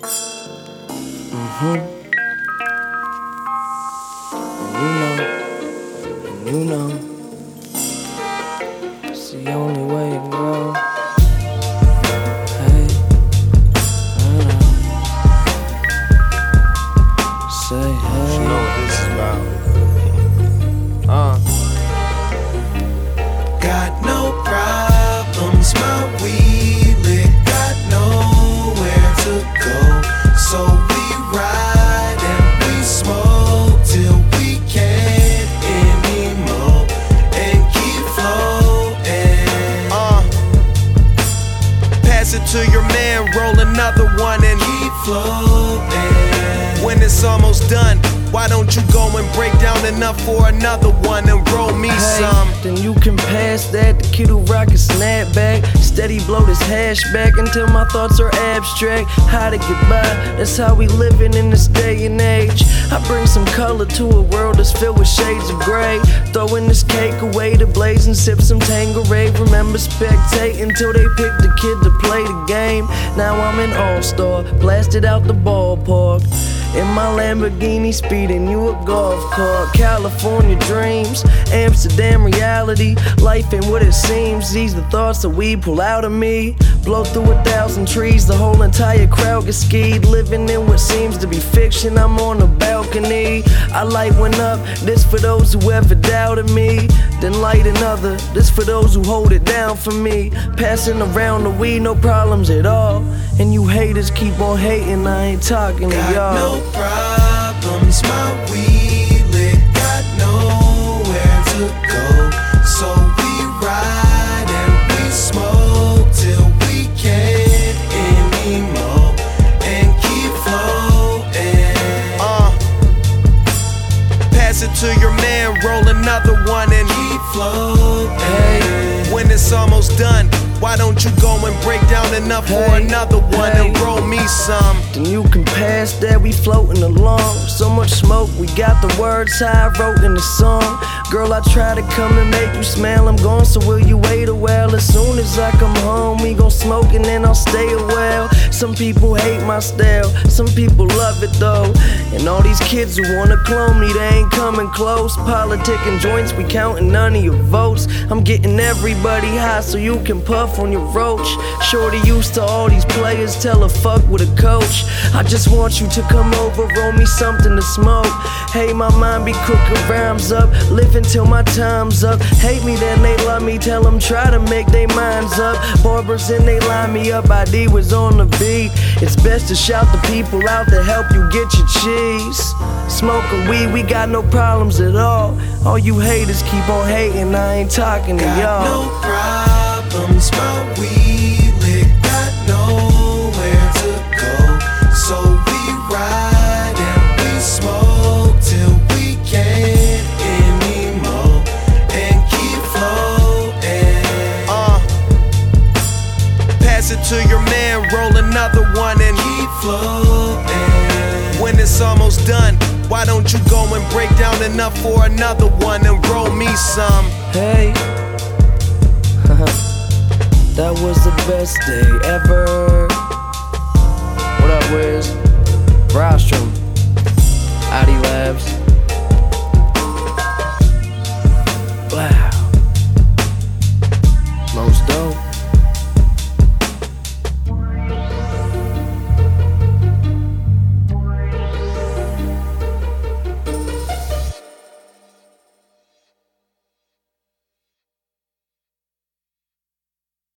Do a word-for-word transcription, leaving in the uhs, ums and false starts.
Mm-hmm. And you know, and you know, it's the only way to go. Hey, uh, say hey. You know what this is about. Uh. Got no problems, my weed lit, got nowhere to go. So we ride and we smoke till we can't anymore and keep floating. Uh. Pass it to your man, roll another one and Keep floating. when it's almost done, why don't you go and break down enough for another one and roll me Hey, some? then you can pass that. The kid who rock a snapback, steady blow this hash back until my thoughts are abstract. How to get by, that's how we living in this day and age. I bring some color to a world that's filled with shades of gray. Throwing this cake away to blaze and sip some Tanqueray. Remember spectating till they picked the kid to play the game. Now I'm an all-star, blasted out the ballpark in my Lamborghini, speeding you a golf cart. California dreams, Amsterdam reality. Life ain't what it seems. These the thoughts that we pull out of me. Blow through a thousand trees, the whole entire crowd gets skied. Living in what seems to be fiction, I'm on a balcony. I light one up, this for those who ever doubted me. Then light another, this for those who hold it down for me. Passing around the weed, no problems at all. And you haters keep on hating, I ain't talking to Got y'all. no problems, my weed lit, got nowhere to go. So we ride and we smoke till we can't anymore and keep floating. Uh. Pass it to your man, roll another one and Keep floating. Hey. when it's almost done, why don't you go and break down enough for Hey, another one and hey. roll me some? Then you can pass that, we floating along. So much smoke, we got the words I wrote in the song. Girl, I try to come and make you smile, I'm gone, so will you wait a while? As soon as I come home, we gon' smoke and then I'll stay a while. Some people hate my style, some people love it though. And all these kids who wanna clone me, they ain't coming close. Politicking joints, we counting none of your votes. I'm getting everybody high so you can puff on your roach. Shorty used to all these players, tell her fuck with a coach. I just want you to come over, roll me something to smoke. Hey, my mind be cooking rhymes up, live until my time's up. Hate me, then they love me, tell them try to make they minds up. Barbers and they line me up, I D was on the beat. It's best to shout the people out to help you get your cheese. Smoking weed, we got no problems at all. All you haters keep on hating, I ain't talking to Got y'all. no problems, my weed lit, got nowhere to go. So we ride and we smoke till we can't anymore and keep floating. Uh. Pass it to your man, roll another one and Keep floating. when it's almost done, why don't you go and break down enough for another one and roll me some? Hey, that was the best day ever.